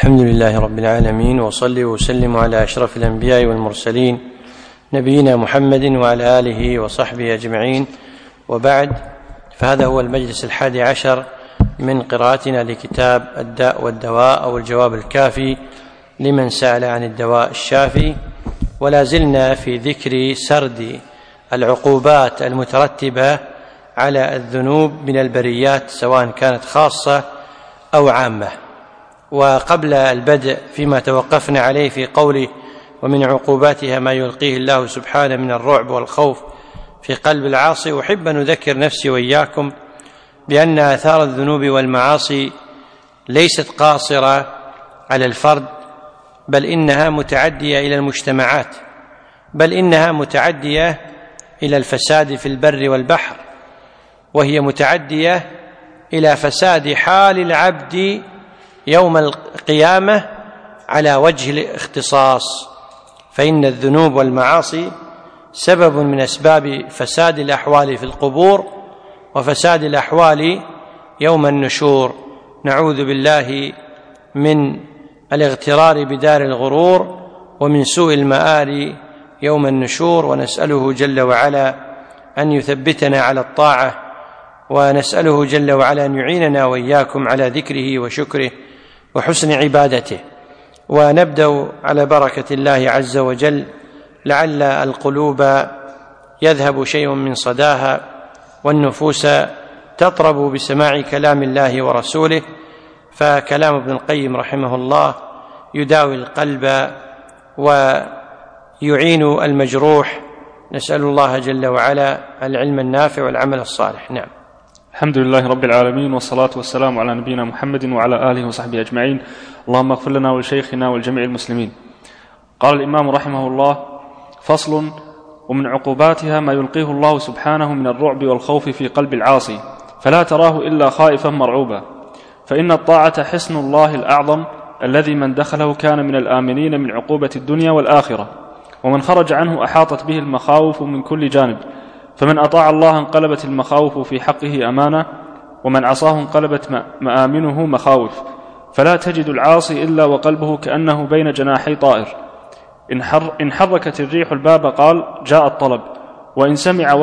الحمد لله رب العالمين، وصلي وسلم على أشرف الأنبياء والمرسلين نبينا محمد وعلى آله وصحبه أجمعين، وبعد، فهذا هو المجلس 11 من قراءتنا لكتاب الداء والدواء أو الجواب الكافي لمن سأل عن الدواء الشافي، ولا زلنا في ذكر سرد العقوبات المترتبة على الذنوب من البريات سواء كانت خاصة أو عامة. وقبل البدء فيما توقفنا عليه في قوله: ومن عقوباتها ما يلقيه الله سبحانه من الرعب والخوف في قلب العاصي، أحب أن أذكر نفسي وإياكم بأن آثار الذنوب والمعاصي ليست قاصرة على الفرد، بل إنها متعدية إلى المجتمعات، بل إنها متعدية إلى الفساد في البر والبحر، وهي متعدية إلى فساد حال العبد يوم القيامة على وجه الاختصاص. فإن الذنوب والمعاصي سبب من أسباب فساد الأحوال في القبور وفساد الأحوال يوم النشور. نعوذ بالله من الاغترار بدار الغرور ومن سوء المآل يوم النشور، ونسأله جل وعلا أن يثبتنا على الطاعة، ونسأله جل وعلا أن يعيننا وإياكم على ذكره وشكره وحسن عبادته. ونبدأ على بركة الله عز وجل، لعل القلوب يذهب شيء من صداها والنفوس تطرب بسماع كلام الله ورسوله، فكلام ابن القيم رحمه الله يداوي القلب ويعين المجروح. نسأل الله جل وعلا العلم النافع والعمل الصالح. نعم. الحمد لله رب العالمين، والصلاة والسلام على نبينا محمد وعلى آله وصحبه أجمعين. اللهم اغفر لنا ولشيخنا ولجميع المسلمين. قال الإمام رحمه الله: فصل: ومن عقوباتها ما يلقيه الله سبحانه من الرعب والخوف في قلب العاصي، فلا تراه إلا خائفا مرعوبا، فإن الطاعة حصن الله الأعظم الذي من دخله كان من الآمنين من عقوبة الدنيا والآخرة، ومن خرج عنه أحاطت به المخاوف من كل جانب، فمن أطاع الله انقلبت المخاوف في حقه أمانة، ومن عصاه انقلبت مآمنه مخاوف، فلا تجد العاصي إلا وقلبه كأنه بين جناحي طائر. إن حركت الريح الباب قال جاء الطلب، وإن سمع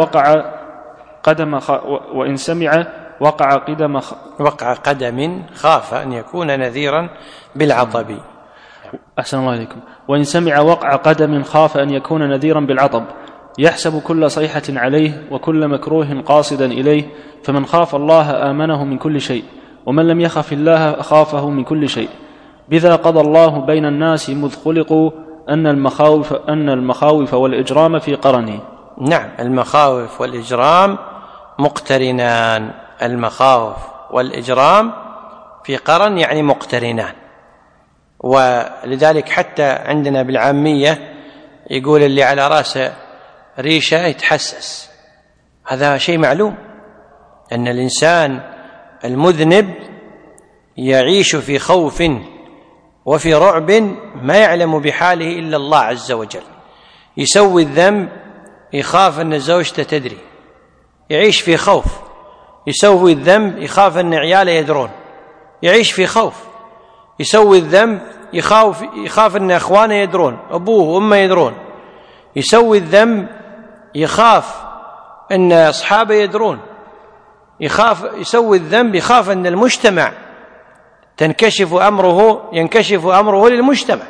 وقع قدم خاف أن يكون نذيرا بالعطب. أحسن الله إليكم. وإن سمع وقع قدم خاف أن يكون نذيرا بالعطب، يحسب كل صيحة عليه وكل مكروه قاصدا إليه، فمن خاف الله آمنه من كل شيء، ومن لم يخف الله خافه من كل شيء. بذا قضى الله بين الناس مذ خلقوا أن المخاوف والإجرام في قرنه. نعم، المخاوف والإجرام مقترنان، المخاوف والإجرام في قرن يعني مقترنان. ولذلك حتى عندنا بالعامية يقول اللي على رأسه ريشة يتحسس، هذا شيء معلوم أن الإنسان المذنب يعيش في خوف وفي رعب ما يعلم بحاله إلا الله عز وجل. يسوي الذنب يخاف أن زوجته تدري، يعيش في خوف. يسوي الذنب يخاف أن عياله يدرون، يعيش في خوف. يسوي الذنب يخاف أن أخوانه يدرون، أبوه وأمه يدرون. يسوي الذنب يخاف أن أصحابه يدرون. يسوي الذنب يخاف أن المجتمع ينكشف أمره للمجتمع.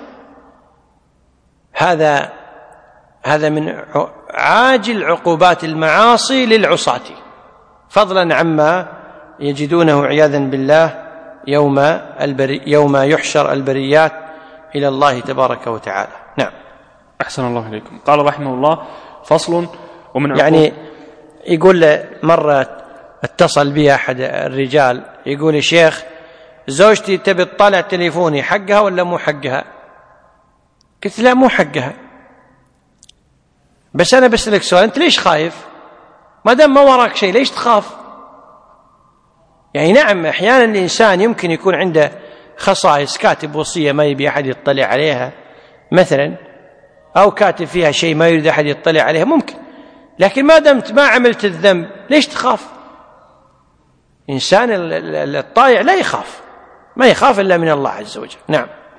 هذا من عاجل عقوبات المعاصي للعصاة، فضلا عما يجدونه عياذا بالله يوم يحشر البريات إلى الله تبارك وتعالى. نعم. أحسن الله إليكم. قال رحمه الله: فصل: ومن يعني يقول مرة اتصل بي أحد الرجال يقول: يا شيخ، زوجتي تبي تطلع تليفوني، حقها ولا مو حقها؟ قلت: لا، مو حقها، بس أنا بسألك سؤال، أنت ليش خايف؟ ما دام ما وراك شيء ليش تخاف؟ يعني نعم، أحيانا الإنسان يمكن يكون عنده خصائص، كاتب وصية ما يبي أحد يطلع عليها مثلا، أو كاتب فيها شيء ما يريد أحد يطلع عليها، ممكن. لكن ما دمت ما عملت الذنب ليش تخاف؟ إنسان الطائع لا يخاف، ما يخاف إلا من الله عز وجل. نعم.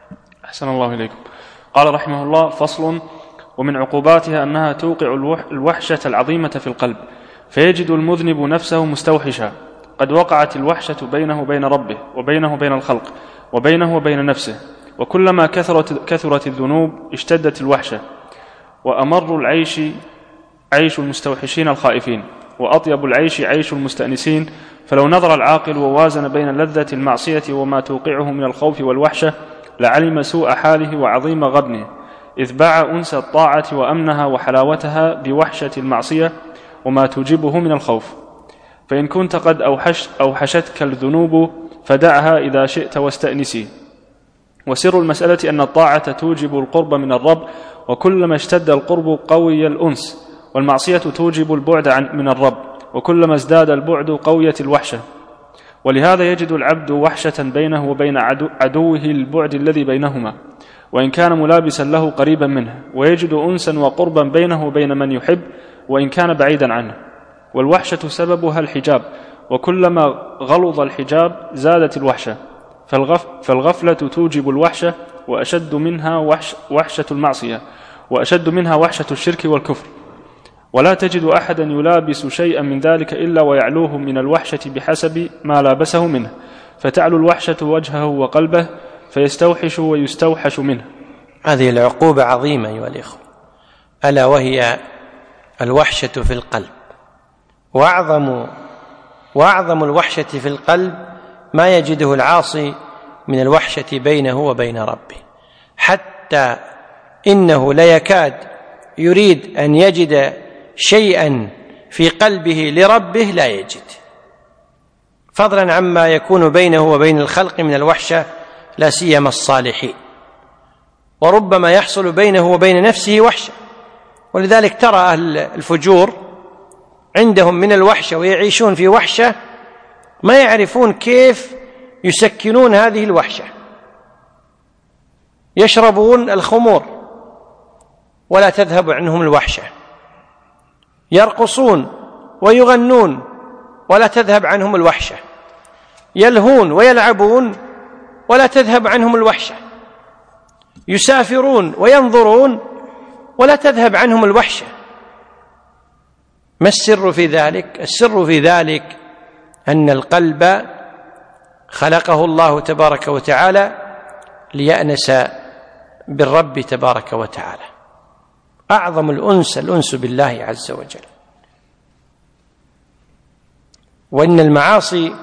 أحسن الله إليكم. قال رحمه الله: فصل: ومن عقوباتها أنها توقع الوحشة العظيمة في القلب، فيجد المذنب نفسه مستوحشا، قد وقعت الوحشة بينه وبين ربه، وبينه وبين الخلق، وبينه وبين نفسه، وكلما كثرت الذنوب اشتدت الوحشة. وأمر العيش عيش المستوحشين الخائفين، وأطيب العيش عيش المستأنسين. فلو نظر العاقل ووازن بين لذة المعصية وما توقعه من الخوف والوحشة لعلم سوء حاله وعظيم غبنه، إذ باع أنس الطاعة وأمنها وحلاوتها بوحشة المعصية وما توجبه من الخوف. فإن كنت قد أوحشتك الذنوب فدعها إذا شئت واستأنسي. وسر المسألة أن الطاعة توجب القرب من الرب، وكلما اشتد القرب قوي الأنس، والمعصية توجب البعد من الرب، وكلما ازداد البعد قويت الوحشة. ولهذا يجد العبد وحشة بينه وبين عدوه البعد الذي بينهما، وإن كان ملابسا له قريبا منه، ويجد أنسا وقربا بينه وبين من يحب وإن كان بعيدا عنه. والوحشة سببها الحجاب، وكلما غلظ الحجاب زادت الوحشة. فالغفلة توجب الوحشة، وأشد منها وحشة المعصية، وأشد منها وحشة الشرك والكفر. ولا تجد أحدا يلابس شيئا من ذلك إلا ويعلوه من الوحشة بحسب ما لابسه منه، فتعلو الوحشة وجهه وقلبه فيستوحش ويستوحش منه. هذه العقوبة عظيمة أيها الإخوة، ألا وهي الوحشة في القلب. وأعظم الوحشة في القلب ما يجده العاصي من الوحشة بينه وبين ربه، حتى إنه لا يكاد يريد أن يجد شيئا في قلبه لربه لا يجد، فضلا عما يكون بينه وبين الخلق من الوحشة، لا سيما الصالحين. وربما يحصل بينه وبين نفسه وحشة، ولذلك ترى أهل الفجور عندهم من الوحشة ويعيشون في وحشة ما يعرفون كيف يسكنون هذه الوحشة. يشربون الخمور ولا تذهب عنهم الوحشة، يرقصون ويغنون ولا تذهب عنهم الوحشة، يلهون ويلعبون ولا تذهب عنهم الوحشة، يسافرون وينظرون ولا تذهب عنهم الوحشة. ما السر في ذلك؟ السر في ذلك أن القلب خلقه الله تبارك وتعالى ليأنس بالرب تبارك وتعالى. أعظم الأنس بالله عز وجل. وإن المعاصي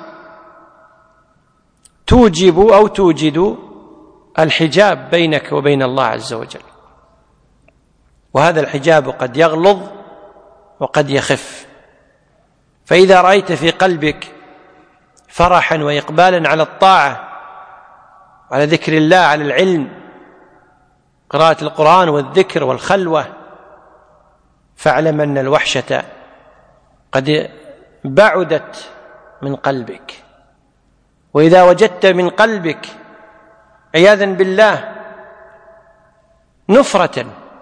توجب أو توجد الحجاب بينك وبين الله عز وجل، وهذا الحجاب قد يغلظ وقد يخف. فإذا رأيت في قلبك فرحا وإقبالا على الطاعة، على ذكر الله، على العلم، قراءة القرآن والذكر والخلوة، فاعلم أن الوحشة قد بعدت من قلبك. وإذا وجدت من قلبك عياذا بالله نفرة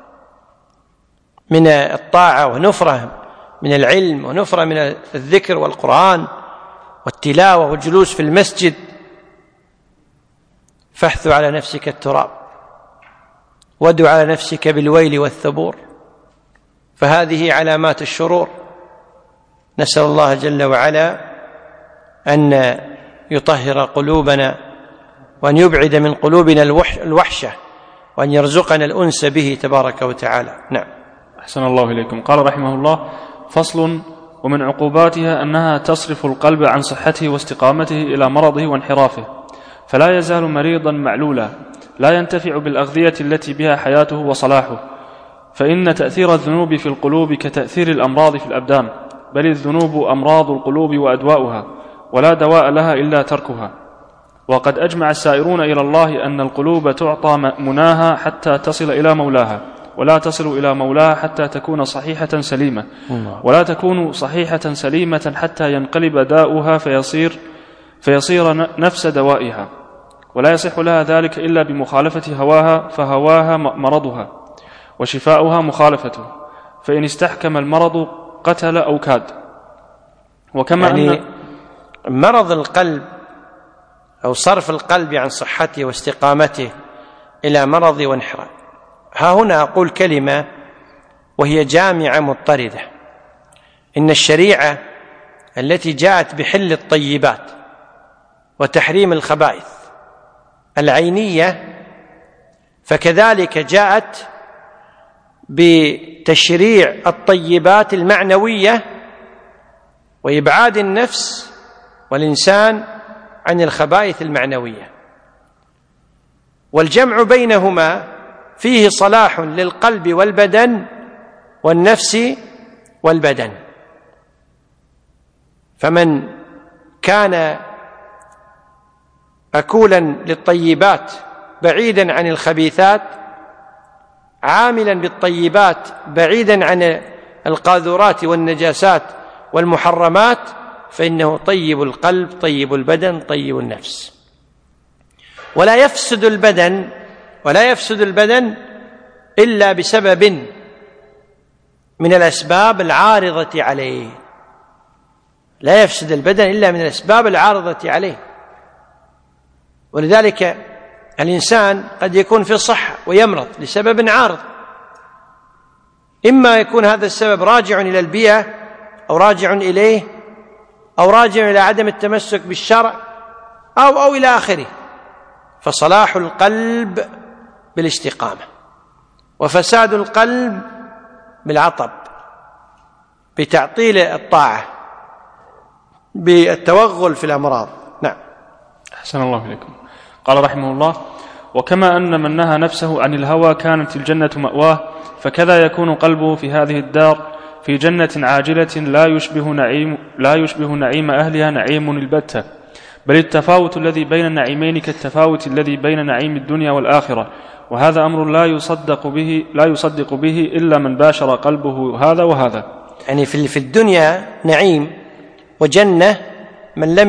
من الطاعة، ونفرة من العلم، ونفرة من الذكر والقرآن والتلاوة والجلوس في المسجد، فاحث على نفسك التراب، وادع على نفسك بالويل والثبور، فهذه علامات الشرور. نسأل الله جل وعلا أن يطهر قلوبنا، وأن يبعد من قلوبنا الوحشة، وأن يرزقنا الأنس به تبارك وتعالى. نعم. أحسن الله إليكم. قال رحمه الله: فصل: ومن عقوباتها أنها تصرف القلب عن صحته واستقامته إلى مرضه وانحرافه، فلا يزال مريضا معلولا لا ينتفع بالأغذية التي بها حياته وصلاحه. فإن تأثير الذنوب في القلوب كتأثير الأمراض في الأبدان، بل الذنوب أمراض القلوب وأدواؤها، ولا دواء لها إلا تركها. وقد أجمع السائرون إلى الله أن القلوب تعطى مناها حتى تصل إلى مولاها، ولا تصل إلى مولاها حتى تكون صحيحة سليمة، ولا تكون صحيحة سليمة حتى ينقلب داؤها فيصير نفس دوائها، ولا يصح لها ذلك إلا بمخالفة هواها، فهواها مرضها وشفاؤها مخالفته، فإن استحكم المرض قتل أو كاد. وكما أن مرض القلب أو صرف القلب عن صحته واستقامته إلى مرض وانحراف. ها هنا أقول كلمة وهي جامعة مضطردة: إن الشريعة التي جاءت بحل الطيبات وتحريم الخبائث العينية فكذلك جاءت بتشريع الطيبات المعنوية وإبعاد النفس والإنسان عن الخبائث المعنوية، والجمع بينهما فيه صلاح للقلب والبدن والنفس والبدن. فمن كان أكولا للطيبات بعيدا عن الخبيثات، عاملا بالطيبات بعيدا عن القاذورات والنجاسات والمحرمات، فإنه طيب القلب طيب البدن طيب النفس. ولا يفسد البدن إلا بسبب من الأسباب العارضة عليه. لا يفسد البدن إلا من الأسباب العارضة عليه. ولذلك الإنسان قد يكون في الصحة ويمرض لسبب عارض، إما يكون هذا السبب راجع إلى البيئة أو راجع إليه أو راجع إلى عدم التمسك بالشرع أو إلى آخره. فصلاح القلب بالاستقامة، وفساد القلب بالعطب، بتعطيل الطاعة، بالتوغل في الأمراض. نعم. أحسن الله إليكم. قال رحمه الله: وكما أن من نهى نفسه عن الهوى كانت الجنة مأواه، فكذا يكون قلبه في هذه الدار في جنة عاجلة لا يشبه نعيم أهلها نعيم البتة، بل التفاوت الذي بين النعيمين كالتفاوت الذي بين نعيم الدنيا والآخرة، وهذا أمر لا يصدق به إلا من باشر قلبه هذا وهذا. يعني في الدنيا نعيم وجنة من لم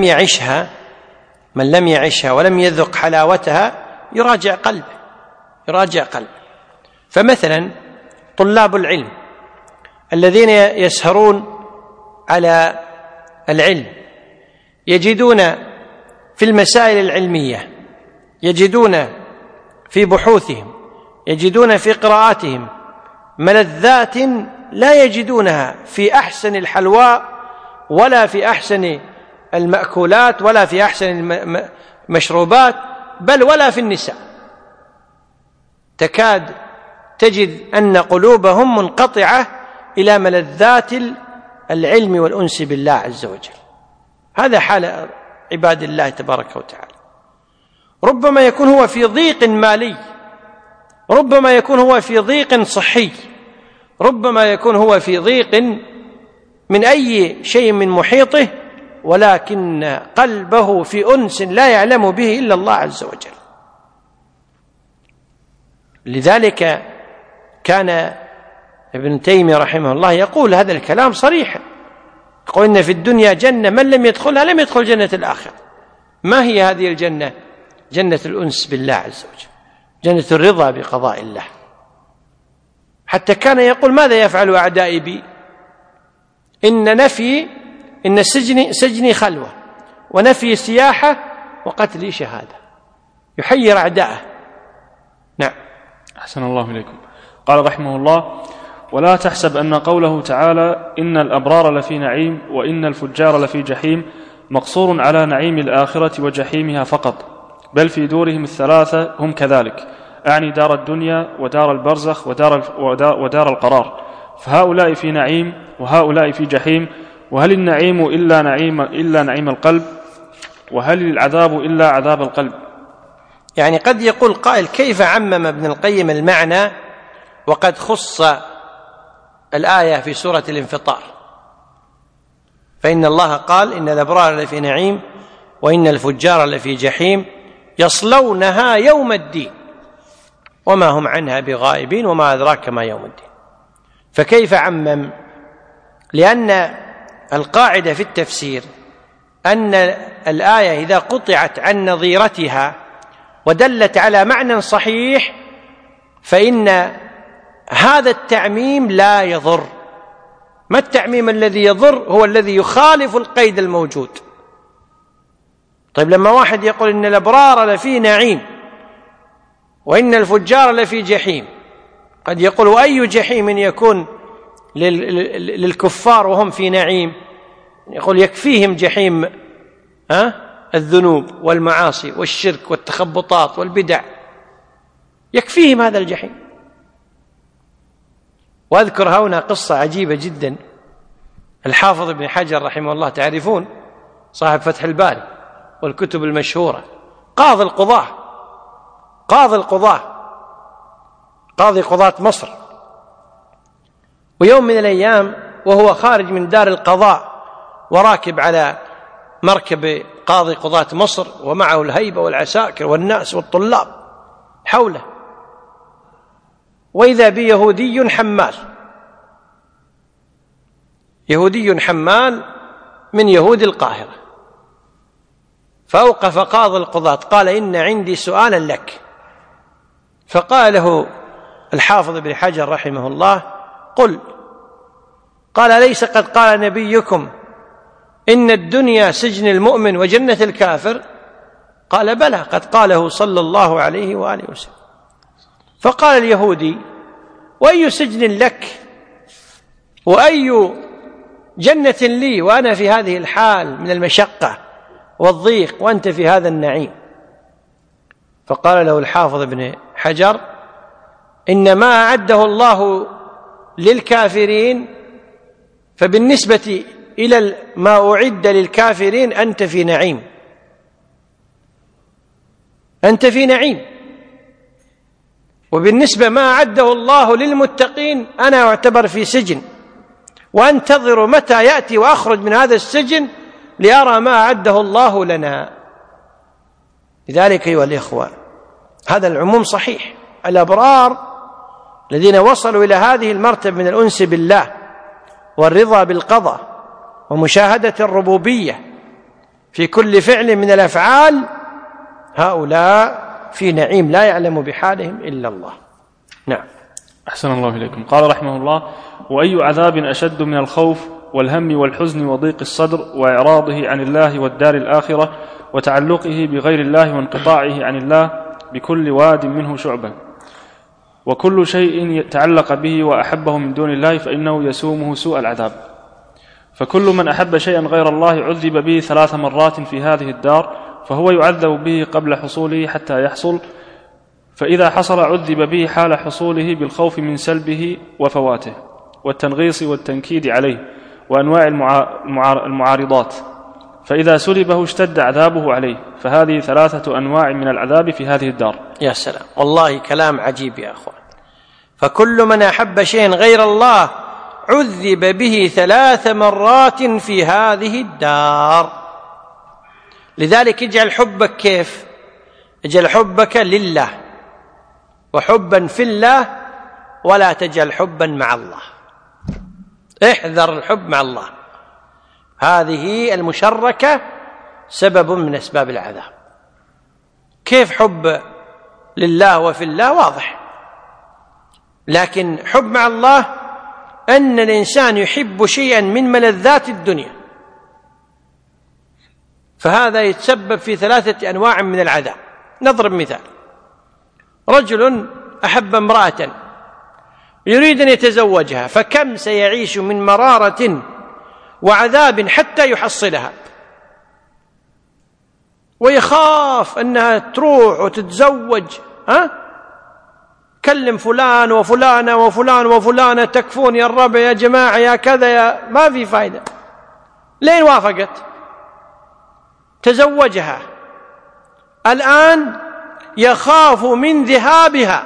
يعشها ولم يذق حلاوتها يراجع قلبه. فمثلا طلاب العلم الذين يسهرون على العلم يجدون في المسائل العلمية، يجدون في بحوثهم، يجدون في قراءاتهم ملذات لا يجدونها في أحسن الحلوى ولا في أحسن المأكولات ولا في أحسن المشروبات، بل ولا في النساء. تكاد تجد أن قلوبهم منقطعة إلى ملذات العلم والأنس بالله عز وجل. هذا حال عباد الله تبارك وتعالى. ربما يكون هو في ضيق مالي، ربما يكون هو في ضيق صحي، ربما يكون هو في ضيق من أي شيء من محيطه، ولكن قلبه في أنس لا يعلم به إلا الله عز وجل. لذلك كان ابن تيمية رحمه الله يقول هذا الكلام صريحا، يقول إن في الدنيا جنة من لم يدخلها لم يدخل جنة الآخرة. ما هي هذه الجنة؟ جنة الأنس بالله عز وجل، جنة الرضا بقضاء الله. حتى كان يقول ماذا يفعل أعدائي بي؟ إن سجني خلوة، ونفي سياحة، وقتلي شهادة. يحير أعداءه. نعم. أحسن الله إليكم. قال رحمه الله: ولا تحسب أن قوله تعالى إن الأبرار لفي نعيم وإن الفجار لفي جحيم مقصور على نعيم الآخرة وجحيمها فقط، بل في دورهم الثلاثة هم كذلك، أعني دار الدنيا ودار البرزخ ودار القرار، فهؤلاء في نعيم وهؤلاء في جحيم. وهل النعيم إلا نعيم القلب؟ وهل العذاب إلا عذاب القلب؟ يعني قد يقول قائل: كيف عمم ابن القيم المعنى وقد خص الآية في سورة الانفطار؟ فإن الله قال إن الأبرار لفي نعيم وإن الفجار لفي جحيم يصلونها يوم الدين وما هم عنها بغائبين وما أدراك ما يوم الدين. فكيف عمم؟ لأن القاعدة في التفسير أن الآية إذا قطعت عن نظيرتها ودلت على معنى صحيح فإن هذا التعميم لا يضر. ما التعميم الذي يضر؟ هو الذي يخالف القيد الموجود. طيب لما واحد يقول إن الأبرار لفي نعيم وإن الفجار لفي جحيم. قد يقول وأي جحيم يكون للكفار وهم في نعيم؟ يقول يكفيهم جحيم الذنوب والمعاصي والشرك والتخبطات والبدع، يكفيهم هذا الجحيم. وأذكر هنا قصة عجيبة جدا. الحافظ ابن حجر رحمه الله، تعرفون صاحب فتح الباري والكتب المشهورة، قاضي قضاة مصر. ويوم من الأيام وهو خارج من دار القضاء وراكب على مركب قاضي قضاة مصر ومعه الهيبة والعساكر والناس والطلاب حوله، وإذا بيهودي حمال من يهود القاهرة. فأوقف قاضي القضاة قال إن عندي سؤالا لك. فقال له الحافظ ابن حجر رحمه الله قل. قال ليس قد قال نبيكم إن الدنيا سجن المؤمن وجنة الكافر؟ قال بلى قد قاله صلى الله عليه وآله وسلم. فقال اليهودي وأي سجن لك وأي جنة لي وأنا في هذه الحال من المشقة والضيق وأنت في هذا النعيم؟ فقال له الحافظ ابن حجر إن ما أعده الله للكافرين فبالنسبة إلى ما أعد للكافرين أنت في نعيم، وبالنسبة ما أعده الله للمتقين أنا أعتبر في سجن، وأنتظر متى يأتي وأخرج من هذا السجن لأرى ما أعده الله لنا. لذلك أيها الإخوة هذا العموم صحيح. الأبرار الذين وصلوا إلى هذه المرتبة من الأنس بالله والرضا بالقضاء ومشاهدة الربوبية في كل فعل من الأفعال، هؤلاء في نعيم لا يعلم بحالهم إلا الله. نعم. أحسن الله إليكم. قال رحمه الله وأي عذاب أشد من الخوف والهم والحزن وضيق الصدر وإعراضه عن الله والدار الآخرة وتعلقه بغير الله وانقطاعه عن الله بكل واد منه شعبة، وكل شيء تعلق به وأحبه من دون الله فإنه يسومه سوء العذاب. فكل من أحب شيئا غير الله عذب به 3 مرات في هذه الدار، فهو يعذب به قبل حصوله حتى يحصل، فإذا حصل عذب به حال حصوله بالخوف من سلبه وفواته والتنغيص والتنكيد عليه وأنواع المعارضات، فإذا سلبه اشتد عذابه عليه. فهذه 3 أنواع من العذاب في هذه الدار. يا سلام، والله كلام عجيب يا أخوان. فكل من أحب شيئا غير الله عذب به 3 مرات في هذه الدار. لذلك اجعل حبك كيف؟ اجعل حبك لله وحبا في الله، ولا تجعل حبا مع الله. احذر الحب مع الله، هذه المشركة سبب من أسباب العذاب. كيف حب لله وفي الله؟ واضح. لكن حب مع الله أن الإنسان يحب شيئا من ملذات الدنيا، فهذا يتسبب في 3 أنواع من العذاب. نضرب مثال: رجل أحب امرأة يريد أن يتزوجها، فكم سيعيش من مرارة وعذاب حتى يحصلها، ويخاف أنها تروح وتتزوج. كلم فلان وفلانة وفلان وفلانة، تكفون يا الربع يا جماعة يا كذا يا، ما في فايدة. لين وافقت تزوجها، الآن يخاف من ذهابها،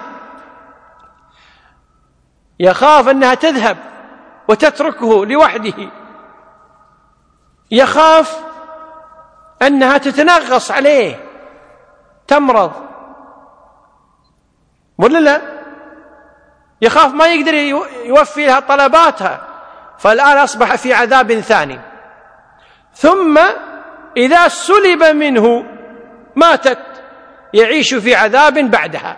يخاف أنها تذهب وتتركه لوحده، يخاف أنها تتنغص عليه، تمرض، ولا لا؟ يخاف ما يقدر يوفي لها طلباتها، فالآن أصبح في عذاب ثاني. ثم إذا سلب منه ماتت، يعيش في عذاب بعدها.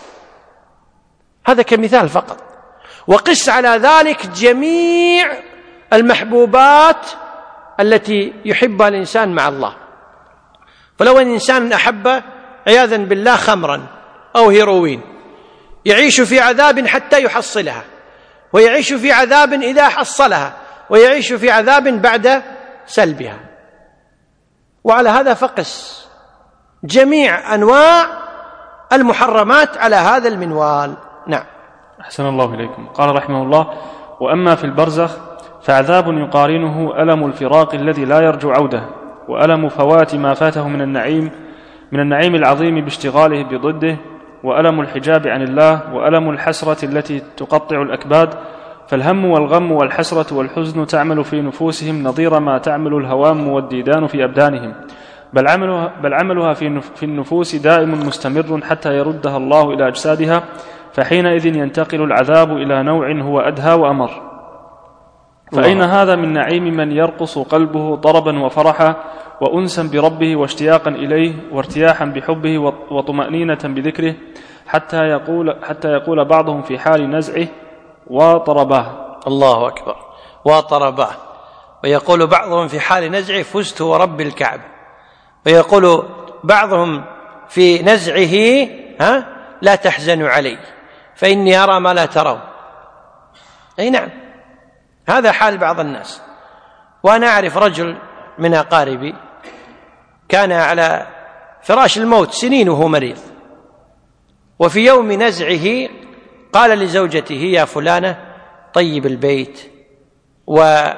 هذا كمثال فقط، وقس على ذلك جميع المحبوبات التي يحبها الإنسان مع الله. فلو أن إنسان أحب عياذا بالله خمرا أو هيروين، يعيش في عذاب حتى يحصلها، ويعيش في عذاب إذا حصلها، ويعيش في عذاب بعد سلبها. وعلى هذا فقس جميع أنواع المحرمات على هذا المنوال. نعم. أحسن الله إليكم. قال رحمه الله: وأما في البرزخ فعذاب يقارنه ألم الفراق الذي لا يرجو عوده، وألم فوات ما فاته من النعيم العظيم باشتغاله بضده، وألم الحجاب عن الله، وألم الحسرة التي تقطع الأكباد. فالهم والغم والحسرة والحزن تعمل في نفوسهم نظير ما تعمل الهوام والديدان في أبدانهم، بل عملها في النفوس دائم مستمر حتى يردها الله إلى أجسادها، فحينئذ ينتقل العذاب إلى نوع هو أدهى وأمر. فأين هذا من نعيم من يرقص قلبه طربا وفرحا وأنسا بربه واشتياقا إليه وارتياحا بحبه وطمأنينة بذكره، حتى يقول بعضهم في حال نزعه: وطرباه. الله أكبر. وطرباه. ويقول بعضهم في حال نزعه: فزت ورب الكعبة. ويقول بعضهم في نزعه: لا تحزنوا علي فإني أرى ما لا ترون. أي نعم، هذا حال بعض الناس. وأنا أعرف رجل من أقاربي كان على فراش الموت سنين وهو مريض، وفي يوم نزعه قال لزوجته: يا فلانة، طيب البيت وهوي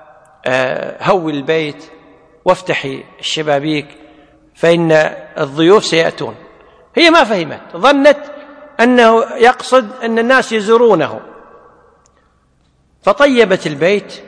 البيت وافتحي الشبابيك فإن الضيوف سيأتون. هي ما فهمت، ظنت أنه يقصد أن الناس يزورونه، فطيبت البيت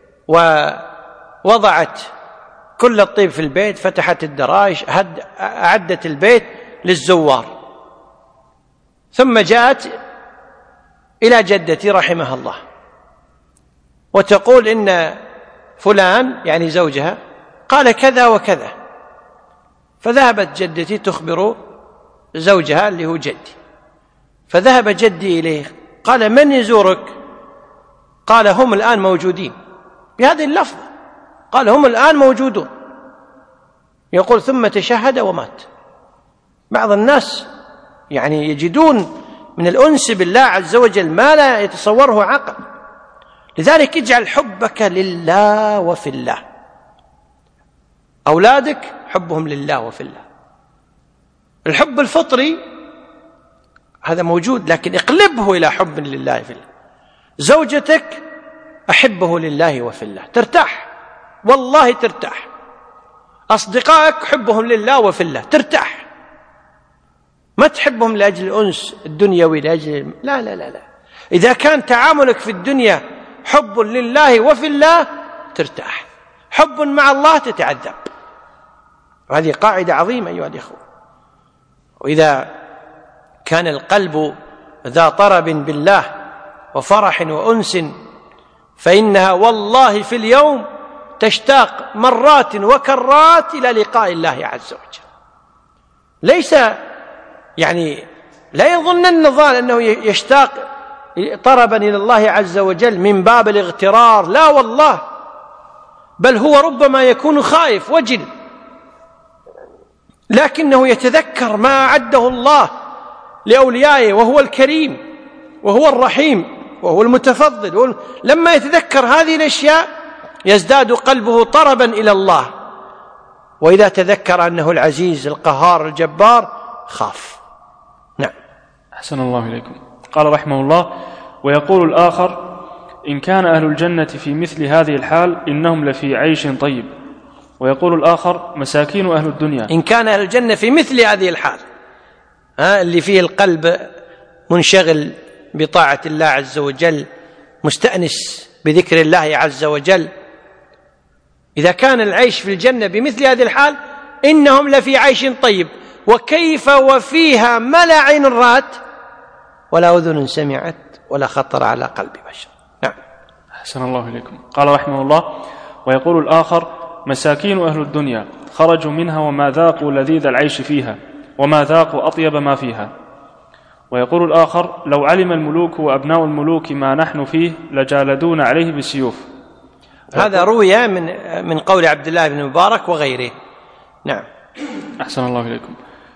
ووضعت كل الطيب في البيت، فتحت الدراج، أعدت البيت للزوار. ثم جاءت إلى جدتي رحمها الله وتقول: إن فلان، يعني زوجها، قال كذا وكذا. فذهبت جدتي تخبر زوجها اللي هو جدي، فذهب جدي إليه قال: من يزورك؟ قال: هم الآن موجودين، بهذه اللفظة قال: هم الآن موجودون. يقول: ثم تشهد ومات. بعض الناس يعني يجدون من الأنس بالله عز وجل ما لا يتصوره عقل. لذلك اجعل حبك لله وفي الله. أولادك حبهم لله وفي الله. الحب الفطري هذا موجود، لكن اقلبه إلى حب لله في الله. زوجتك أحبه لله وفي الله، ترتاح، والله ترتاح. أصدقائك حبهم لله وفي الله، ترتاح. ما تحبهم لأجل الأنس الدنيوي، لأجل لا لا لا لا. إذا كان تعاملك في الدنيا حب لله وفي الله ترتاح، حب مع الله تتعذب. وهذه قاعدة عظيمة أيها الإخوة. وإذا كان القلب ذا طرب بالله وفرح وأنس، فإنها والله في اليوم تشتاق مرات وكرات إلى لقاء الله عز وجل. ليس يعني لا يظنن الظان أنه يشتاق طربا إلى الله عز وجل من باب الاغترار، لا والله، بل هو ربما يكون خائف وجل، لكنه يتذكر ما أعده الله لأوليائه، وهو الكريم وهو الرحيم وهو المتفضل. لما يتذكر هذه الأشياء يزداد قلبه طربا إلى الله، وإذا تذكر أنه العزيز القهار الجبار خاف. نعم. أحسن الله إليكم. قال رحمه الله: ويقول الآخر: إن كان أهل الجنة في مثل هذه الحال إنهم لفي عيش طيب. ويقول الآخر: مساكين أهل الدنيا. إن كان أهل الجنة في مثل هذه الحال، اللي فيه القلب منشغل بطاعة الله عز وجل، مستأنس بذكر الله عز وجل، إذا كان العيش في الجنة بمثل هذه الحال إنهم لفي عيش طيب. وكيف وفيها ما لا عين رأت ولا أذن سمعت ولا خطر على قلب بشر. نعم. أحسن الله إليكم. قال رحمه الله: ويقول الآخر: مساكين أهل الدنيا خرجوا منها وما ذاقوا لذيذ العيش فيها وما ذاقوا أطيب ما فيها. ويقول الآخر: لو علم الملوك وأبناء الملوك ما نحن فيه لجالدون عليه بالسيوف. هذا روي من قول عبد الله بن مبارك وغيره. نعم. أحسن الله إليكم.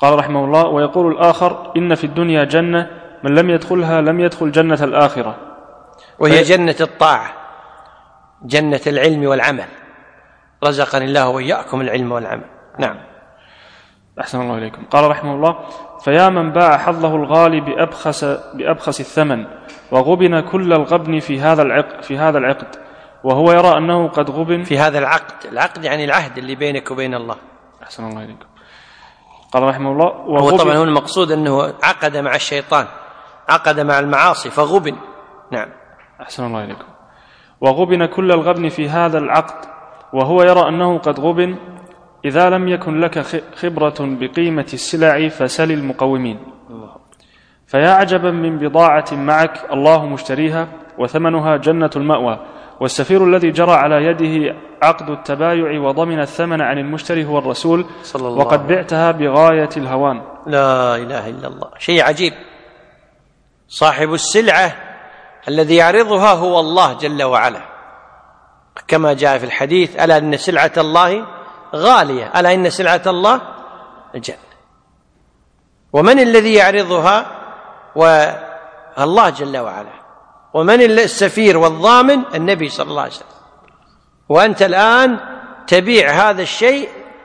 قال رحمه الله: ويقول الآخر: إن في الدنيا جنة من لم يدخلها لم يدخل جنة الآخرة، وهي جنة الطاعة، جنة العلم والعمل. رزقني الله وإياكم العلم والعمل. نعم. أحسن الله إليكم. قال رحمه الله: فيا من باع حظه الغالي بأبخس الثمن وغبن كل الغبن في هذا العقد وهو يرى أنه قد غبن في هذا العقد يعني العهد اللي بينك وبين الله. أحسن الله إليكم. قال رحمه الله: هو طبعا هو المقصود أنه عقد مع الشيطان، عقد مع المعاصي فغبن. نعم. أحسن الله إليكم. وغبن كل الغبن في هذا العقد وهو يرى أنه قد غبن إذا لم يكن لك خبرة بقيمة السلع فسل المقومين. فيا عجبا من بضاعة معك الله مشتريها وثمنها جنة المأوى، والسفير الذي جرى على يده عقد التبايع وضمن الثمن عن المشتري هو الرسول، وقد بعتها بغاية الهوان. لا إله إلا الله. شيء عجيب. صاحب السلعة الذي يعرضها هو الله جل وعلا، كما جاء في الحديث: ألا إن سلعة الله غالية، ألا إن سلعة الله الجنة. ومن الذي يعرضها؟ والله جل وعلا. ومن السفير والضامن؟ النبي صلى الله عليه وسلم. وأنت الآن تبيع هذا الشيء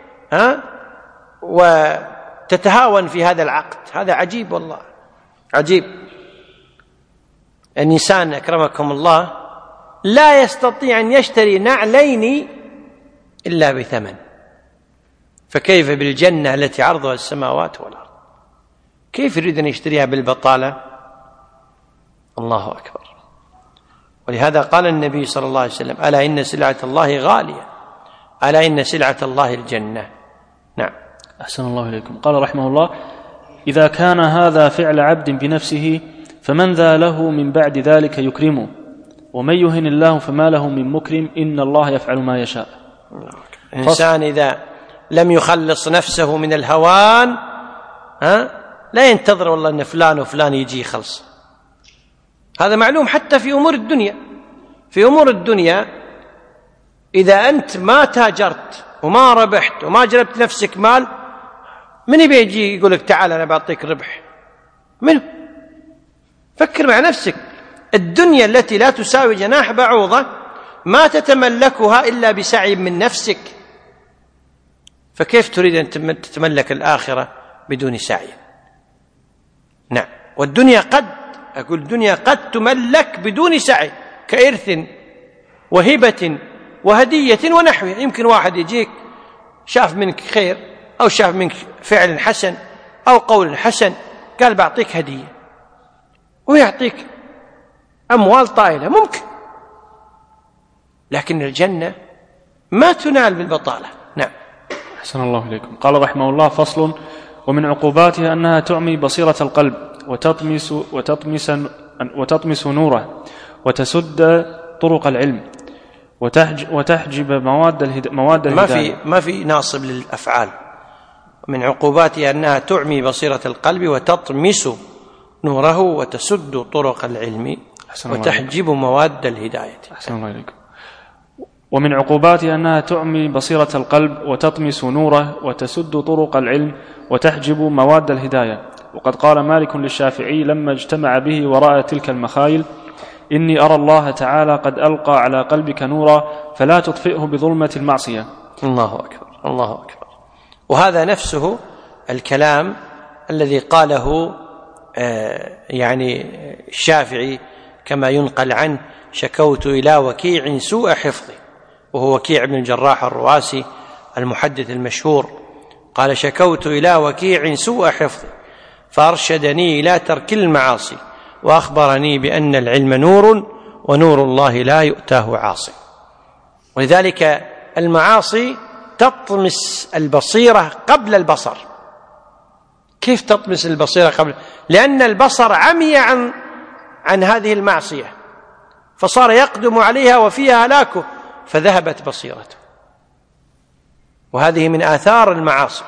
وتتهاون في هذا العقد. هذا عجيب والله، عجيب. الإنسان أكرمكم الله لا يستطيع أن يشتري نعلين إلا بثمن، فكيف بالجنة التي عرضها السماوات والأرض؟ كيف يريد أن يشتريها بالبطالة؟ الله أكبر. ولهذا قال النبي صلى الله عليه وسلم: ألا إن سلعة الله غالية، ألا إن سلعة الله الجنة. نعم. أحسن الله إليكم. قال رحمه الله: إذا كان هذا فعل عبد بنفسه فمن ذا له من بعد ذلك يكرمه، ومن يهن الله فما له من مكرم، إن الله يفعل ما يشاء. الإنسان إذا لم يخلص نفسه من الهوان لا ينتظر والله أن فلان وفلان يجي يخلص. هذا معلوم حتى في أمور الدنيا. في أمور الدنيا إذا أنت ما تاجرت وما ربحت وما جلبت نفسك مال، من يجي يقول لك تعال أنا بعطيك ربح؟ منه؟ فكر مع نفسك. الدنيا التي لا تساوي جناح بعوضة ما تتملكها إلا بسعي من نفسك، فكيف تريد أن تتملك الآخرة بدون سعي؟ نعم. والدنيا الدنيا قد تملك بدون سعي، كإرث وهبة وهدية ونحوه. يمكن واحد يجيك شاف منك خير أو شاف منك فعل حسن أو قول حسن، قال بعطيك هدية، ويعطيك أموال طائلة، ممكن. لكن الجنة ما تنال بالبطالة. نعم. أحسن الله إليكم. قال رحمه الله: فصل: ومن عقوباتها أنها تعمي بصيرة القلب وتطمس نوره وتسد طرق العلم وتحجب مواد الهداية. ما في ناصب للأفعال. من عقوباتها أنها تعمي بصيرة القلب وتطمس نوره وتسد طرق العلم وتحجب مواد الهداية. أحسن الله إليكم. ومن عقوباتها أنها تعمي بصيرة القلب وتطمس نوره وتسد طرق العلم وتحجب مواد الهداية. وقد قال مالك للشافعي لما اجتمع به ورأى تلك المخايل: إني أرى الله تعالى قد ألقى على قلبك نورا فلا تطفئه بظلمة المعصية. الله أكبر، الله أكبر. وهذا نفسه الكلام الذي قاله يعني الشافعي كما ينقل عنه: شكوت إلى وكيع سوء حفظي، وهو وكيع بن الجراح الرواسي المحدث المشهور. قال: شكوت إلى وكيع سوء حفظي فأرشدني إلى ترك المعاصي وأخبرني بأن العلم نور ونور الله لا يؤتاه عاصي. ولذلك المعاصي تطمس البصيرة قبل البصر. كيف تطمس البصيرة قبل؟ لأن البصر عمي عن هذه المعصية، فصار يقدم عليها وفيها هلاكه، فذهبت بصيرته. وهذه من آثار المعاصي.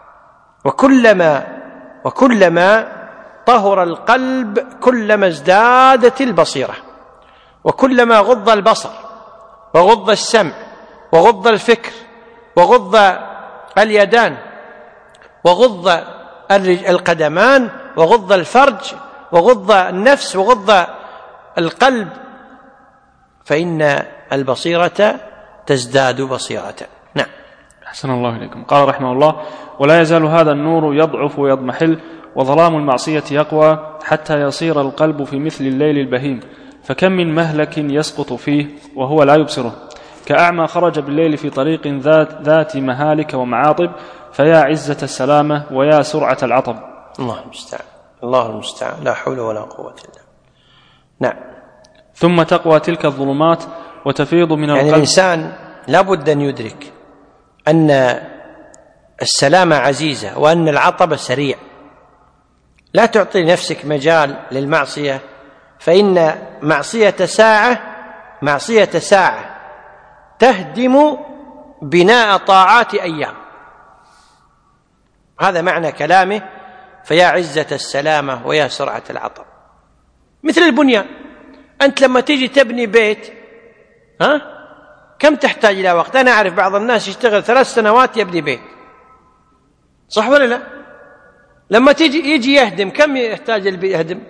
وكلما طهر القلب كلما ازدادت البصيرة، وكلما غض البصر وغض السمع وغض الفكر وغض اليدان وغض القدمان وغض الفرج وغض النفس وغض القلب، فإن البصيرة تزداد بصيرة. نعم. أحسن الله إليكم. قال رحمه الله: ولا يزال هذا النور يضعف ويضمحل، وظلام المعصية يقوى حتى يصير القلب في مثل الليل البهيم، فكم من مهلك يسقط فيه وهو لا يبصره، كأعمى خرج بالليل في طريق ذات مهالك ومعاطب، فيا عزة السلامة ويا سرعة العطب. الله المستعان، الله المستعان، لا حول ولا قوة إلا. نعم. ثم تقوى تلك الظلمات وتفيض من القلب. الإنسان لا بد أن يدرك أن السلامة عزيزة وأن العطب سريع. لا تعطي نفسك مجال للمعصية، فإن معصية ساعة تهدم بناء طاعات أيام. هذا معنى كلامه: فيا عزة السلامة ويا سرعة العطب. مثل البنيان، أنت لما تيجي تبني بيت كم تحتاج إلى وقت؟ أنا أعرف بعض الناس يشتغل 3 سنوات يبني بيت، صح ولا لا؟ لما يجي يهدم، كم يحتاج يهدم؟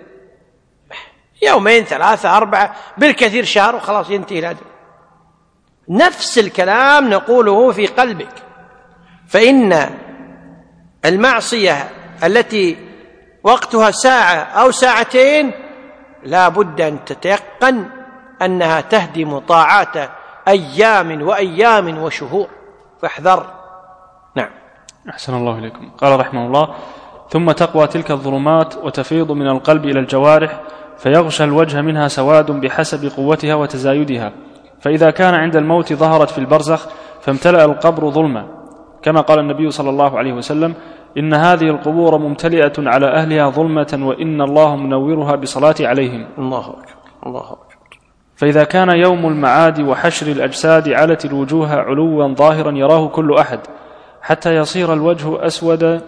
2 3 4 بالكثير شهر وخلاص ينتهي الهدم. نفس الكلام نقوله في قلبك، فإن المعصية التي وقتها ساعة أو ساعتين لا بد أن تتيقن أنها تهدم طاعات أيام وأيام وشهور، فاحذر. نعم. أحسن الله إليكم. قال رحمه الله: ثم تقوى تلك الظلمات وتفيض من القلب إلى الجوارح، فيغشى الوجه منها سواد بحسب قوتها وتزايدها، فإذا كان عند الموت ظهرت في البرزخ، فامتلأ القبر ظلما، كما قال النبي صلى الله عليه وسلم: إن هذه القبور ممتلئة على أهلها ظلمة، وإن الله منورها بصلاة عليهم. الله أكبر، الله أكبر. فإذا كان يوم المعاد وحشر الأجساد علت الوجوه علوا ظاهرا يراه كل أحد، حتى يصير الوجه أسود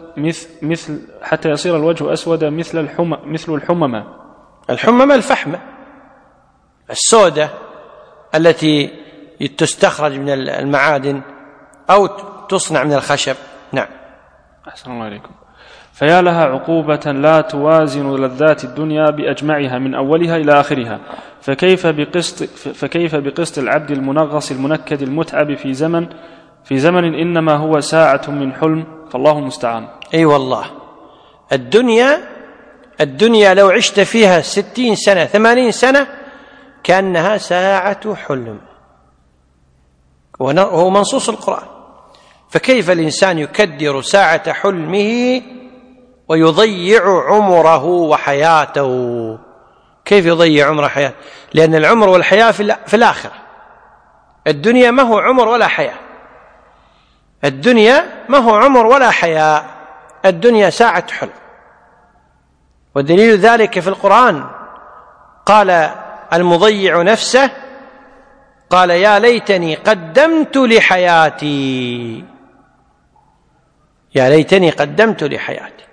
مثل الحممة. الحممة الفحمة السودة التي تستخرج من المعادن أو تصنع من الخشب. نعم. أحسن الله إليكم. فيا لها عقوبة لا توازن لذات الدنيا بأجمعها من أولها إلى آخرها، فكيف بقسط العبد المنغص المنكد المتعب في زمن إنما هو ساعة من حلم، فالله المستعان. أي والله، الدنيا لو عشت فيها 60 سنة 80 سنة كأنها ساعة حلم، وهو منصوص القرآن. فكيف الإنسان يكدر ساعة حلمه ويضيع عمره وحياته؟ كيف يضيع عمره وحياته؟ لأن العمر والحياة في الآخرة. الدنيا ما هو عمر ولا حياة، الدنيا ما هو عمر ولا حياة، الدنيا ساعة حلم. ودليل ذلك في القرآن، قال المضيع نفسه قال: يا ليتني قدمت لحياتي، يا ليتني قدمت لحياتي.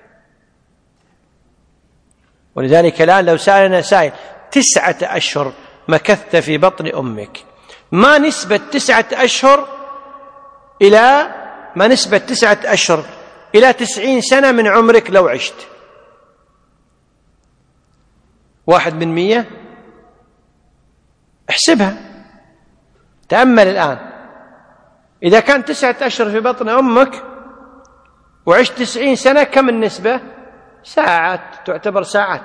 ولذلك الآن لو سألنا سائل: 9 أشهر مكثت في بطن أمك، ما نسبة 9 أشهر إلى 90 سنة من عمرك لو عشت؟ 1%؟ احسبها، تأمل الآن. إذا كان 9 أشهر في بطن أمك وعشت 90 سنة، كم النسبة؟ ساعات، تعتبر ساعات.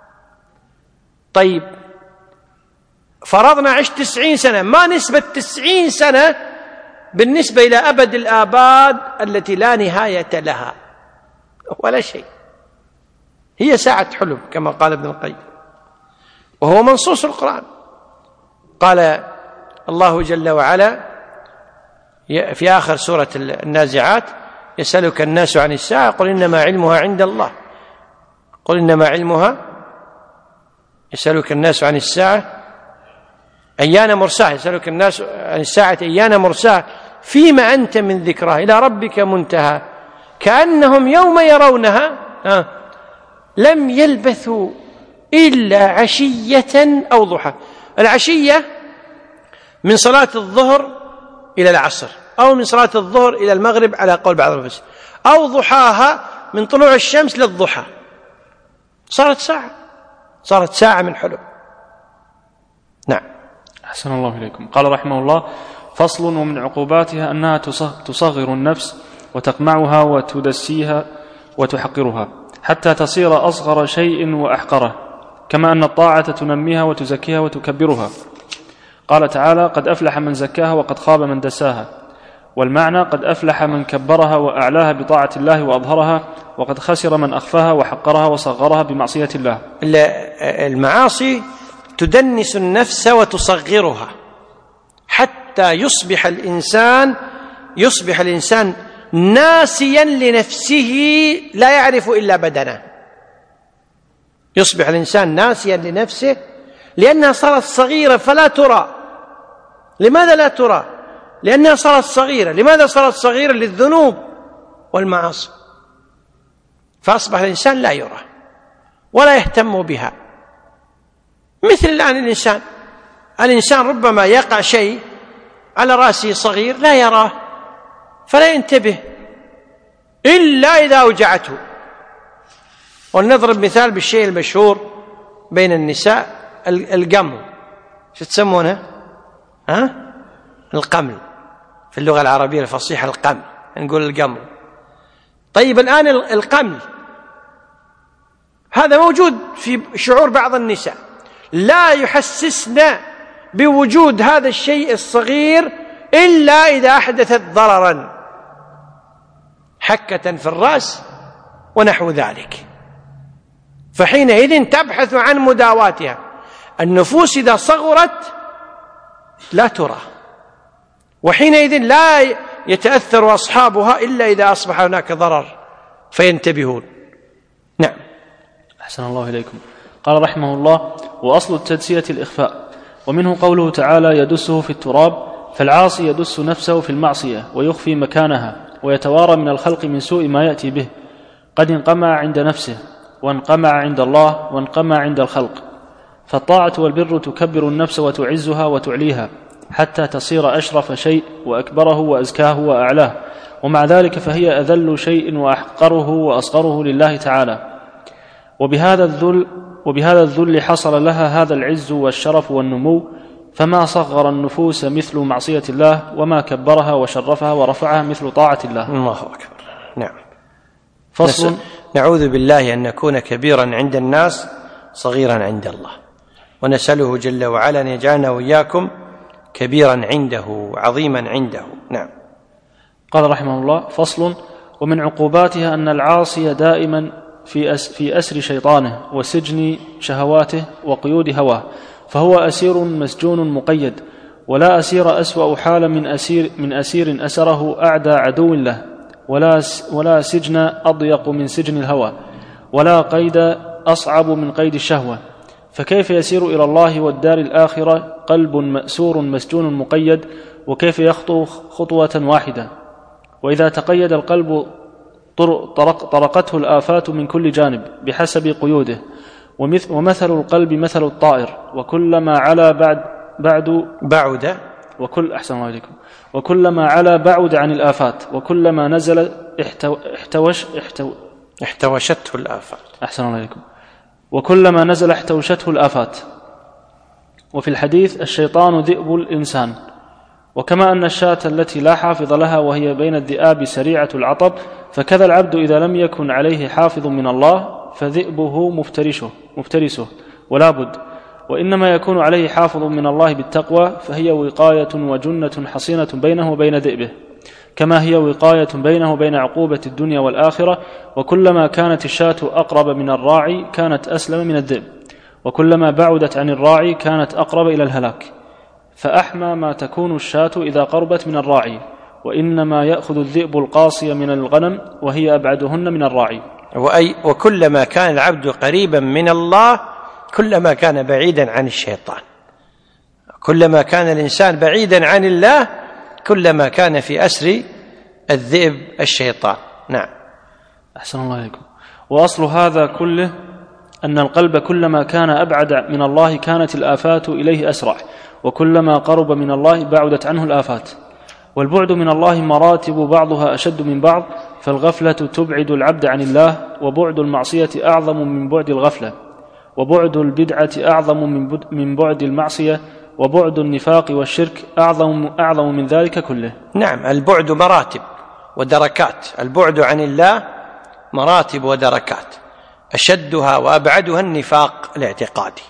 طيب فرضنا عشت 90 سنة، ما نسبة 90 سنة بالنسبة إلى أبد الآباد التي لا نهاية لها؟ ولا شيء، هي ساعة حلم كما قال ابن القيم، وهو منصوص القرآن. قال الله جل وعلا في آخر سورة النازعات: يسألك الناس عن الساعة قل إنما علمها عند الله، قل إنما علمها، يسألك الناس عن الساعة أيان مرساها، يسألك الناس عن الساعة أيان مرساها، فيما أنت من ذكرها إلى ربك منتهى، كأنهم يوم يرونها لم يلبثوا إلا عشية أو ضحى. العشية من صلاة الظهر إلى العصر، أو من صلاة الظهر إلى المغرب على قول بعض المفسرين، أو ضحاها من طلوع الشمس للضحى، صارت ساعة من حلم. نعم. أحسن الله إليكم. قال رحمه الله: فصل: ومن عقوباتها أنها تصغر النفس وتقمعها وتدسيها وتحقرها حتى تصير أصغر شيء وأحقره، كما أن الطاعة تنميها وتزكيها وتكبرها. قال تعالى: قد أفلح من زكاها وقد خاب من دساها. والمعنى: قد أفلح من كبرها وأعلاها بطاعة الله وأظهرها، وقد خسر من أخفاها وحقرها وصغرها بمعصية الله. المعاصي تدنس النفس وتصغرها حتى يصبح الإنسان ناسيا لنفسه لا يعرف إلا بدنه. يصبح الإنسان ناسيا لنفسه لأنها صارت صغيرة فلا ترى. لماذا لا ترى؟ لأنها صارت صغيرة. لماذا صارت صغيرة؟ للذنوب والمعاصي. فأصبح الإنسان لا يرى ولا يهتم بها. مثل الآن الإنسان ربما يقع شيء على رأسه صغير لا يراه فلا ينتبه إلا إذا أوجعته. ولنضرب مثال بالشيء المشهور بين النساء، القمل. شو تسمونه؟ القمل في اللغة العربية الفصيحة، القمل، نقول القمل. طيب الآن القمل هذا موجود في شعور بعض النساء، لا يحسسن بوجود هذا الشيء الصغير إلا إذا أحدثت ضررا، حكة في الرأس ونحو ذلك، فحينئذ تبحث عن مداواتها. النفوس إذا صغرت لا ترى، وحينئذ لا يتأثر أصحابها إلا إذا أصبح هناك ضرر فينتبهون. نعم. أحسن الله إليكم. قال رحمه الله: وأصل التدسية الإخفاء، ومنه قوله تعالى: يدسه في التراب. فالعاصي يدس نفسه في المعصية ويخفي مكانها ويتوارى من الخلق من سوء ما يأتي به، قد انقمع عند نفسه وانقمع عند الله وانقمع عند الخلق. فالطاعة والبر تكبر النفس وتعزها وتعليها حتى تصير أشرف شيء وأكبره وأزكاه وأعلاه، ومع ذلك فهي أذل شيء وأحقره وأصغره لله تعالى. وبهذا الذل حصل لها هذا العز والشرف والنمو، فما صغر النفوس مثل معصية الله، وما كبرها وشرفها ورفعها مثل طاعة الله. الله أكبر. نعم. فصل: نعوذ بالله أن نكون كبيرا عند الناس صغيرا عند الله، ونسأله جل وعلا أن يجعلنا وإياكم كبيرا عنده عظيما عنده. نعم. قال رحمه الله: فصل: ومن عقوباتها أن العاصي دائما في أسر شيطانه وسجن شهواته وقيود هواه، فهو أسير مسجون مقيد، ولا أسير أسوأ حالا من أسير أسره أعدى عدو له، ولا سجن أضيق من سجن الهوى، ولا قيد أصعب من قيد الشهوة. فكيف يسير إلى الله والدار الآخرة قلب مأسور مسجون مقيد، وكيف يخطو خطوة واحدة؟ وإذا تقيد القلب طرقته الآفات من كل جانب بحسب قيوده. ومثل القلب مثل الطائر، وكلما علا بعد أحسن الله عليكم. وكلما علا بعد عن الآفات، وكلما نزل احتوشته الآفات. أحسن الله عليكم. وكلما نزل احتوشته الآفات. وفي الحديث: الشيطان ذئب الإنسان. وكما أن الشاة التي لا حافظ لها وهي بين الذئاب سريعة العطب، فكذا العبد إذا لم يكن عليه حافظ من الله فذئبه مفترسه ولا بد، وإنما يكون عليه حافظ من الله بالتقوى، فهي وقاية وجنة حصينة بينه وبين ذئبه، كما هي وقاية بينه وبين عقوبة الدنيا والآخرة. وكلما كانت الشاة أقرب من الراعي كانت أسلم من الذئب، وكلما بعدت عن الراعي كانت أقرب إلى الهلاك. فأحمى ما تكون الشاة إذا قربت من الراعي، وإنما يأخذ الذئب القاصية من الغنم وهي أبعدهن من الراعي. وكلما كان العبد قريبا من الله كلما كان بعيدا عن الشيطان. كلما كان الإنسان بعيدا عن الله كلما كان في أسر الذئب الشيطان. نعم. أحسن الله عليكم. وأصل هذا كله أن القلب كلما كان أبعد من الله كانت الآفات إليه أسرع، وكلما قرب من الله بعدت عنه الآفات. والبعد من الله مراتب بعضها أشد من بعض، فالغفلة تبعد العبد عن الله، وبعد المعصية أعظم من بعد الغفلة، وبعد البدعة أعظم من بعد المعصية، وبعد النفاق والشرك أعظم من ذلك كله. نعم، البعد مراتب ودركات، البعد عن الله مراتب ودركات، أشدها وأبعدها النفاق الاعتقادي،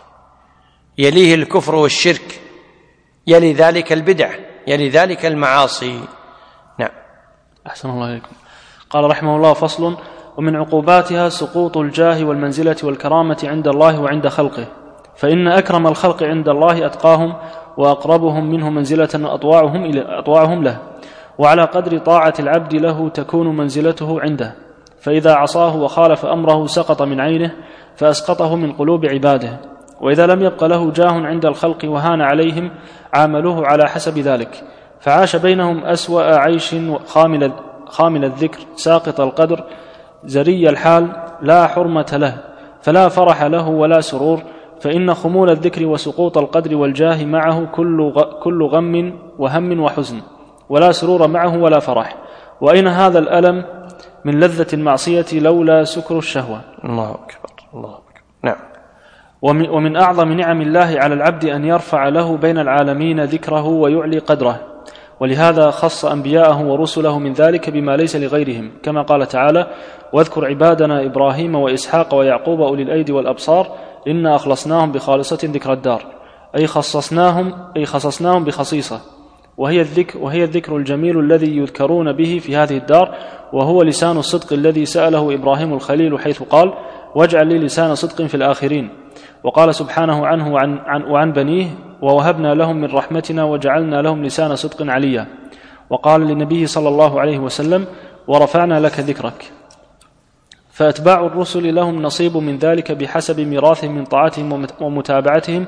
يليه الكفر والشرك، يلي ذلك البدع، يلي ذلك المعاصي. نعم. أحسن الله إليكم. قال رحمه الله: فصل: ومن عقوباتها سقوط الجاه والمنزلة والكرامة عند الله وعند خلقه، فإن أكرم الخلق عند الله أتقاهم، وأقربهم منه منزلة أطواعهم له، وعلى قدر طاعة العبد له تكون منزلته عنده، فإذا عصاه وخالف أمره سقط من عينه، فأسقطه من قلوب عباده، وإذا لم يبق له جاه عند الخلق وهان عليهم عاملوه على حسب ذلك، فعاش بينهم أسوأ عيش، خامل الذكر، ساقط القدر، زري الحال، لا حرمة له، فلا فرح له ولا سرور، فإن خمول الذكر وسقوط القدر والجاه معه كل غم وهم وحزن، ولا سرور معه ولا فرح. وأين هذا الألم من لذة المعصية لولا سكر الشهوة؟ الله أكبر، الله أكبر. نعم. ومن أعظم نعم الله على العبد أن يرفع له بين العالمين ذكره ويعلي قدره، ولهذا خص أنبياءه ورسله من ذلك بما ليس لغيرهم، كما قال تعالى: واذكر عبادنا إبراهيم وإسحاق ويعقوب أولي الأيدي والأبصار إنا أخلصناهم بخالصة ذكر الدار، أي خصصناهم بخصيصة، وهي الذكر الجميل الذي يذكرون به في هذه الدار، وهو لسان الصدق الذي سأله إبراهيم الخليل حيث قال: واجعل لي لسان صدق في الآخرين. وقال سبحانه عنه وعن بنيه: ووهبنا لهم من رحمتنا وجعلنا لهم لسان صدق عليا. وقال للنبي صلى الله عليه وسلم: ورفعنا لك ذكرك. فأتباع الرسل لهم نصيب من ذلك بحسب ميراثهم من طاعتهم ومتابعتهم،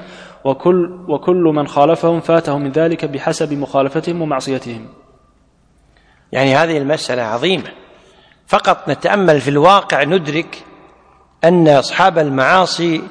وكل من خالفهم فاته من ذلك بحسب مخالفتهم ومعصيتهم. يعني هذه المسألة عظيمة، فقط نتأمل في الواقع ندرك أن أصحاب المعاصي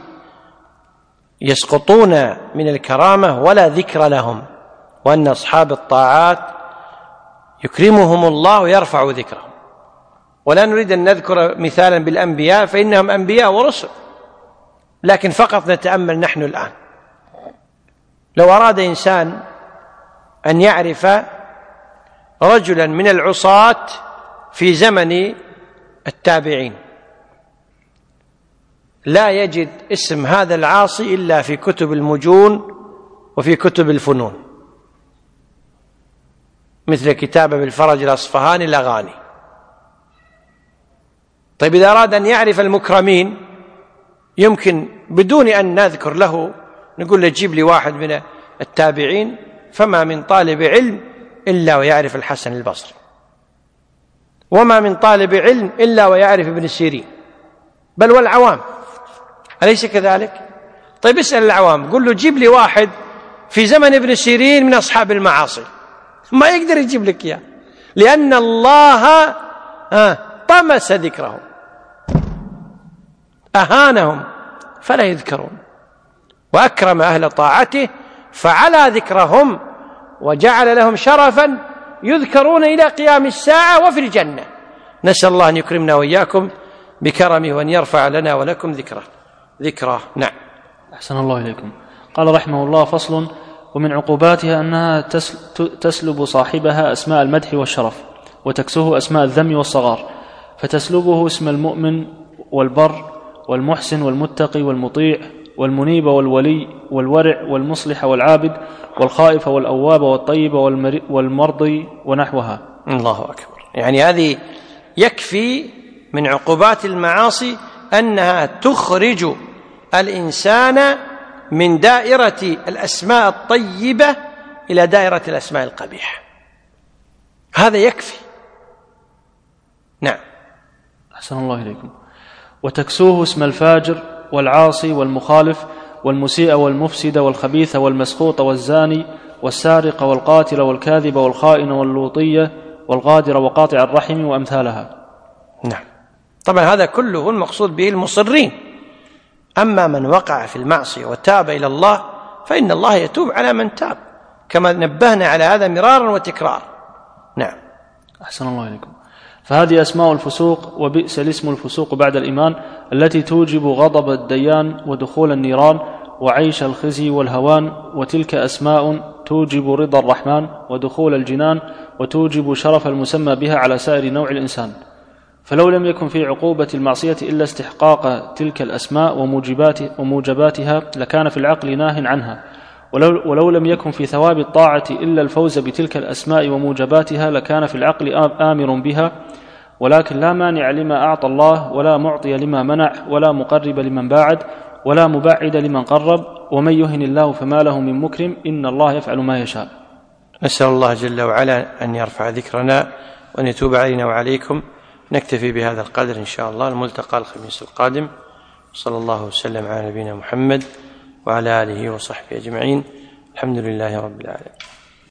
يسقطون من الكرامة ولا ذكر لهم، وأن أصحاب الطاعات يكرمهم الله ويرفع ذكرهم. ولا نريد أن نذكر مثالا بالأنبياء فإنهم أنبياء ورسل، لكن فقط نتأمل نحن الآن. لو أراد إنسان أن يعرف رجلا من العصاة في زمن التابعين، لا يجد اسم هذا العاصي إلا في كتب المجون وفي كتب الفنون، مثل كتاب ابن الفرج الأصفهاني الأغاني. طيب إذا أراد أن يعرف المكرمين يمكن بدون أن نذكر له نقول له جيب لي واحد من التابعين، فما من طالب علم إلا ويعرف الحسن البصري، وما من طالب علم إلا ويعرف ابن سيرين، بل والعوام، أليس كذلك؟ طيب اسأل العوام، قل له جيب لي واحد في زمن ابن سيرين من أصحاب المعاصي، ما يقدر يجيب لك إياه، لأن الله طمس ذكرهم، أهانهم فلا يذكرون، وأكرم أهل طاعته فعلى ذكرهم وجعل لهم شرفا يذكرون إلى قيام الساعة وفي الجنة. نسأل الله أن يكرمنا وإياكم بكرمه وأن يرفع لنا ولكم ذكره. نعم. أحسن الله إليكم. قال رحمه الله: فصل: ومن عقوباتها أنها تسلب صاحبها أسماء المدح والشرف، وتكسوه أسماء الذم والصغار، فتسلبه اسم المؤمن والبر والمحسن والمتقي والمطيع والمنيب والولي والورع والمصلح والعابد والخائف والأواب والطيب والمرضي ونحوها. الله أكبر. يعني هذه يكفي من عقوبات المعاصي أنها تخرج الإنسان من دائرة الأسماء الطيبة إلى دائرة الأسماء القبيحة، هذا يكفي. نعم. أحسن الله إليكم. وتكسوه اسم الفاجر والعاصي والمخالف والمسيء والمفسد والخبيث والمسخوط والزاني والسارق والقاتل والكاذب والخائن واللوطية والغادر وقاطع الرحم وأمثالها. نعم. طبعا هذا كله المقصود به المصرين، أما من وقع في المعصية وتاب إلى الله فإن الله يتوب على من تاب، كما نبهنا على هذا مرارا وتكرارا. نعم. أحسن الله إليكم. فهذه أسماء الفسوق، وبئس الاسم الفسوق بعد الإيمان، التي توجب غضب الديان ودخول النيران وعيش الخزي والهوان، وتلك أسماء توجب رضا الرحمن ودخول الجنان، وتوجب شرف المسمى بها على سائر نوع الإنسان. فلو لم يكن في عقوبة المعصية إلا استحقاق تلك الأسماء وموجباتها لكان في العقل ناه عنها، ولو لم يكن في ثواب الطاعة إلا الفوز بتلك الأسماء وموجباتها لكان في العقل آمر بها، ولكن لا مانع لما أعطى الله، ولا معطي لما منع، ولا مقرب لمن باعد، ولا مبعد لمن قرب، ومن يهن الله فما له من مكرم، إن الله يفعل ما يشاء. نسأل الله جل وعلا أن يرفع ذكرنا وأن يتوب علينا وعليكم. نكتفي بهذا القدر إن شاء الله، الملتقى الخميس القادم. صلى الله وسلم على نبينا محمد وعلى آله وصحبه أجمعين. الحمد لله رب العالمين.